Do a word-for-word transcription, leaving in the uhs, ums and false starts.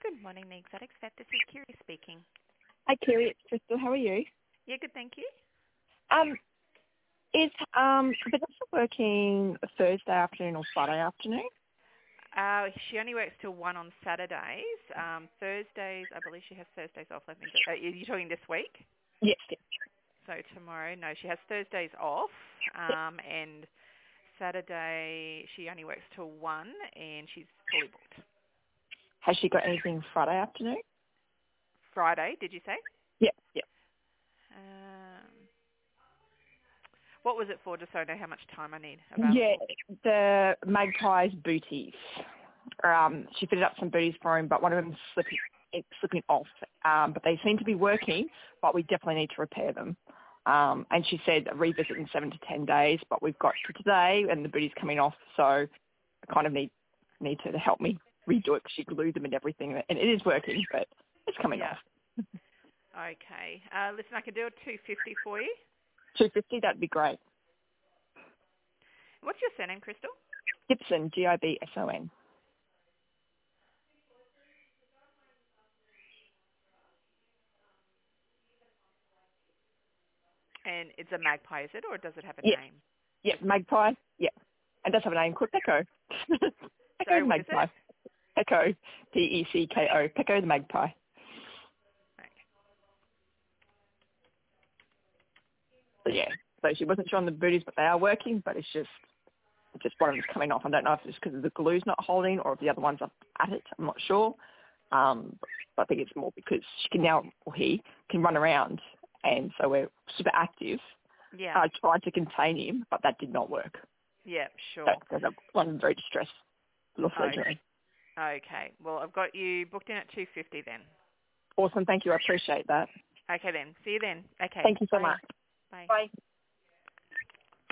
Good morning, the Exotics Vet. This is Kiri speaking. Hi, Kiri. It's Crystal. How are you? Yeah, good, thank you. Um, is um Vanessa working Thursday afternoon or Friday afternoon? Uh, she only works till one on Saturdays. Um, Thursdays, I believe she has Thursdays off. Let me. Just, uh, you're talking this week? Yes. yes. So tomorrow, no, she has Thursdays off, um, and Saturday she only works till one, and she's fully booked. Has she got anything Friday afternoon? Friday, did you say? Yeah. Yeah. Um, what was it for? Just so I know how much time I need Yeah. available. The Magpie's booties. Um, she fitted up some booties for him, but one of them's slipping, it's slipping off. Um, but they seem to be working, but we definitely need to repair them. Um, and she said a revisit in seven to ten days, but we've got to today, and the booty's coming off, so I kind of need need her to help me redo it because she glued them and everything, and it is working, but it's coming Yeah. off. Okay. Uh, listen, I can do a two fifty for you. two fifty, that'd be great. What's your surname, Crystal? Gibson, G I B S O N. And it's a magpie, is it, or does it have a Yeah, name? yeah, Magpie, yeah. And does have a name called Pecco. Pecco Sorry, the what is Magpie. it? Pecco, P E C K O, Pecco the Magpie. Okay. So yeah, so she wasn't sure on the booties, but they are working, but it's just it's just one of them's coming off. I don't know if it's because the glue's not holding or if the other one's up at it. I'm not sure. Um, but I think it's more because she can now, or he, can run around, and so we're super active. Yeah. I tried to contain him, but that did not work. Yeah, So, sure. because I'm very distressed. Little surgery. Okay. Okay. Well, I've got you booked in at two fifty then. Awesome. Thank you. I appreciate that. Okay then. See you then. Okay. Thank you so Bye. much. Bye. Bye.